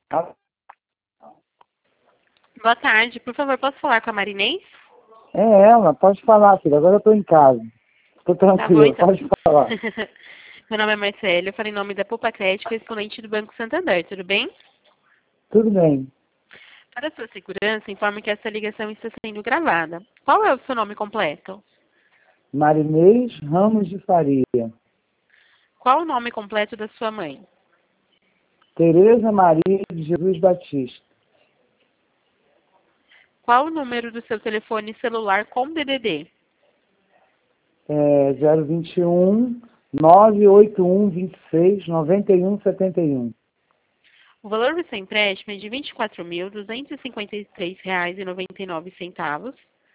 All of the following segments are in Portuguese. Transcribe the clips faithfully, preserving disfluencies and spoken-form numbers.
Ah, Boa tarde, por favor, posso falar com a Marinês? é ela, pode falar, filha. Agora eu tô em casa. Tô Tá bom, tranquilo, então. pode falar. Meu nome é Marcelo, eu falo em nome da Poupa Crédito, correspondente do Banco Santander, tudo bem? Tudo bem. Para sua segurança, informe que essa ligação está sendo gravada. Qual é o seu nome completo? Marinês Ramos de Faria. Qual o nome completo da sua mãe? Tereza Maria de Jesus Batista. Qual o número do seu telefone celular com D D D? É zero vinte e um, nove oito um, vinte e seis, noventa e um, setenta e um. O valor do seu empréstimo é de vinte e quatro mil, duzentos e cinquenta e três reais e noventa e nove centavos.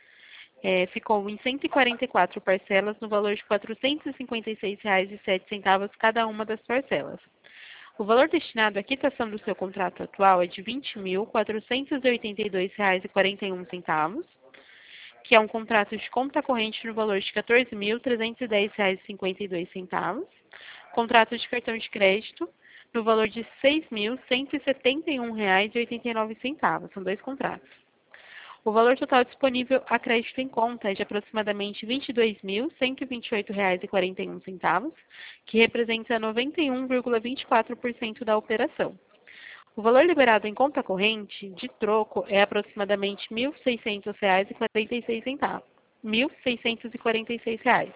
É, ficou em cento e quarenta e quatro parcelas no valor de quatrocentos e cinquenta e seis reais e sete centavos cada uma das parcelas. O valor destinado à quitação do seu contrato atual é de vinte mil, quatrocentos e oitenta e dois reais e quarenta e um centavos, que é um contrato de conta corrente no valor de quatorze mil, trezentos e dez reais e cinquenta e dois centavos, contrato de cartão de crédito no valor de seis mil, cento e setenta e um reais e oitenta e nove centavos. São dois contratos. O valor total disponível a crédito em conta é de aproximadamente vinte e dois mil, cento e vinte e oito reais e quarenta e um centavos, que representa noventa e um vírgula vinte e quatro por cento da operação. O valor liberado em conta corrente de troco é aproximadamente mil seiscentos reais e quarenta e seis centavos. mil seiscentos e quarenta e seis reais.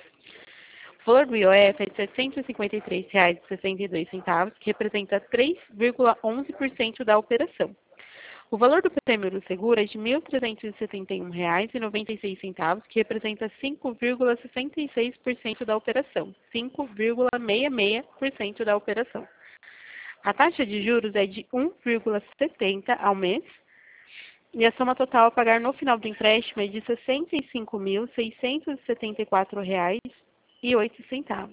O valor do I O F é de setecentos e cinquenta e três reais e sessenta e dois centavos, que representa três vírgula onze por cento da operação. O valor do prêmio do seguro é de mil trezentos e setenta e um reais e noventa e seis centavos, que representa cinco vírgula sessenta e seis por cento da operação. cinco vírgula sessenta e seis por cento da operação. A taxa de juros é de um vírgula setenta ao mês e a soma total a pagar no final do empréstimo é de sessenta e cinco mil, seiscentos e setenta e quatro reais e oito centavos.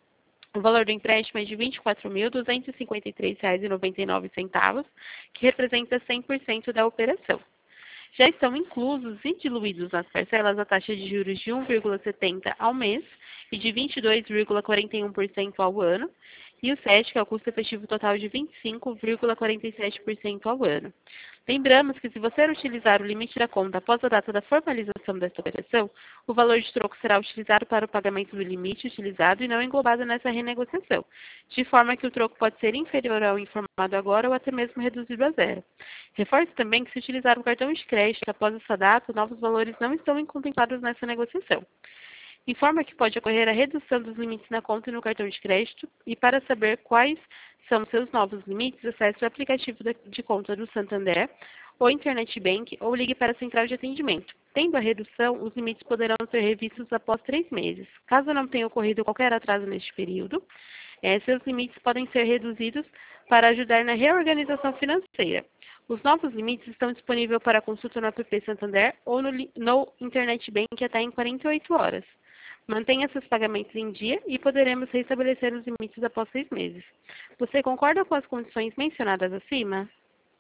O valor do empréstimo é de vinte e quatro mil, duzentos e cinquenta e três reais e noventa e nove centavos, que representa cem por cento da operação. Já estão inclusos e diluídos nas parcelas a taxa de juros de um vírgula setenta ao mês e de vinte e dois vírgula quarenta e um por cento ao ano, e o S E T, que é o custo efetivo total de vinte e cinco vírgula quarenta e sete por cento ao ano. Lembramos que se você utilizar o limite da conta após a data da formalização desta operação, o valor de troco será utilizado para o pagamento do limite utilizado e não englobado nessa renegociação, de forma que o troco pode ser inferior ao informado agora ou até mesmo reduzido a zero. Reforço também que se utilizar o cartão de crédito após essa data, novos valores não estão contemplados nessa negociação. Informa que pode ocorrer a redução dos limites na conta e no cartão de crédito, e para saber quais são seus novos limites, acesse o aplicativo de conta do Santander, ou Internet Bank, ou ligue para a central de atendimento. Tendo a redução, os limites poderão ser revistos após três meses. Caso não tenha ocorrido qualquer atraso neste período, eh, seus limites podem ser reduzidos para ajudar na reorganização financeira. Os novos limites estão disponíveis para consulta no app Santander ou no, no Internet Bank até em quarenta e oito horas. Mantenha seus pagamentos em dia e poderemos restabelecer os limites após seis meses. Você concorda com as condições mencionadas acima?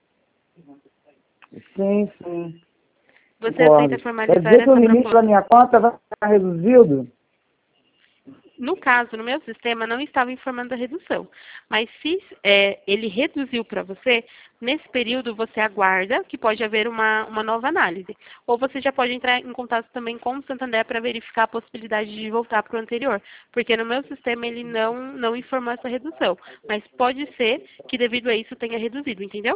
Sim, sim. Você aceita Concordo. Quer formalizar dizer que o essa limite da proposta? minha conta vai ficar reduzido? No caso, no meu sistema, não estava informando a redução. Mas se é, ele reduziu para você, nesse período você aguarda que pode haver uma, uma nova análise. Ou você já pode entrar em contato também com o Santander para verificar a possibilidade de voltar para o anterior. Porque no meu sistema ele não, não informou essa redução. Mas pode ser que devido a isso tenha reduzido, entendeu?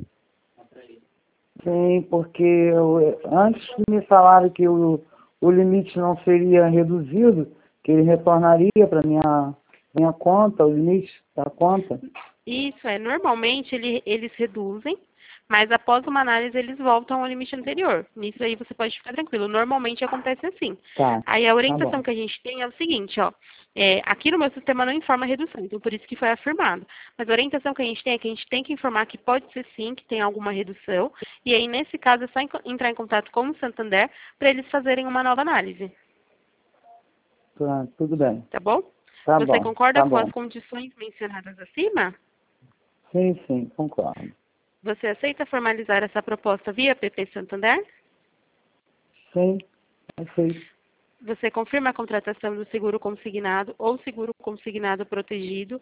Sim, porque eu, antes me falaram que o, o limite não seria reduzido, que ele retornaria para minha minha conta, o limite da conta. Isso é, normalmente ele, eles reduzem, mas após uma análise eles voltam ao limite anterior. Nisso aí você pode ficar tranquilo. Normalmente acontece assim. Tá, Aí a tá orientação bom. que a gente tem é o seguinte, ó. É, aqui no meu sistema não informa redução, então por isso que foi afirmado. Mas a orientação que a gente tem é que a gente tem que informar que pode ser sim, que tem alguma redução. E aí, nesse caso, é só entrar em contato com o Santander para eles fazerem uma nova análise. Tá, tudo bem. Tá bom? Tá Você bom, concorda tá com as bom. condições mencionadas acima? Sim, sim, concordo. Você aceita formalizar essa proposta via P P Santander? Sim, aceito. Você confirma a contratação do seguro consignado ou seguro consignado protegido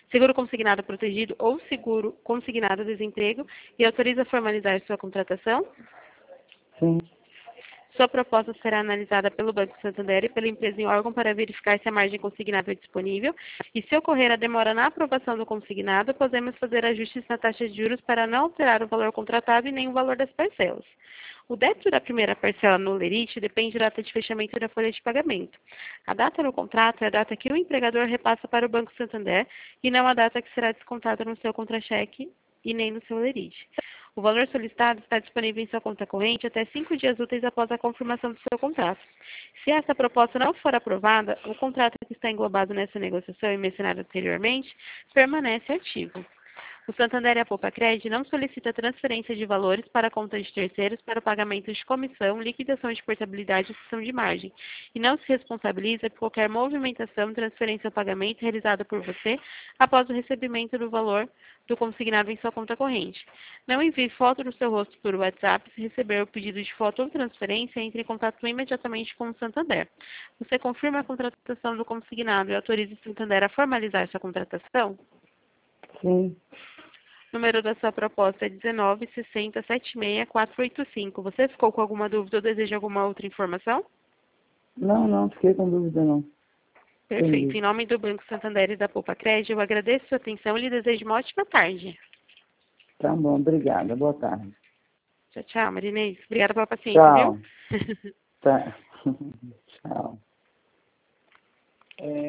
seguro consignado protegido ou seguro consignado desemprego e autoriza a formalizar sua contratação? Sim. Sua proposta será analisada pelo Banco Santander e pela empresa em órgão para verificar se a margem consignada é disponível e, se ocorrer a demora na aprovação do consignado, podemos fazer ajustes na taxa de juros para não alterar o valor contratado e nem o valor das parcelas. O débito da primeira parcela no lerite depende da data de fechamento da folha de pagamento. A data no contrato é a data que o empregador repassa para o Banco Santander e não a data que será descontada no seu contra-cheque e nem no seu lerite. O valor solicitado está disponível em sua conta corrente até cinco dias úteis após a confirmação do seu contrato. Se essa proposta não for aprovada, o contrato que está englobado nessa negociação e mencionado anteriormente permanece ativo. O Santander e a Poupa-Cred não solicita transferência de valores para contas de terceiros para o pagamento de comissão, liquidação de portabilidade e cessão de margem, e não se responsabiliza por qualquer movimentação, transferência ou pagamento realizada por você após o recebimento do valor do consignado em sua conta corrente. Não envie foto do seu rosto por WhatsApp. Se receber o pedido de foto ou transferência, entre em contato imediatamente com o Santander. Você confirma a contratação do consignado e autoriza o Santander a formalizar sua contratação? Sim. O número da sua proposta é dezenove, sessenta, setenta e seis, quatrocentos e oitenta e cinco. Você ficou com alguma dúvida ou deseja alguma outra informação? Não, não, fiquei com dúvida não. Perfeito. Entendi. Em nome do Banco Santander e da Poupa-Cred, eu agradeço a sua atenção e lhe desejo uma ótima tarde. Tá bom, obrigada. Boa tarde. Tchau, tchau, Marinês. Obrigada pela paciência, Tchau. viu? Tá. Tchau. É...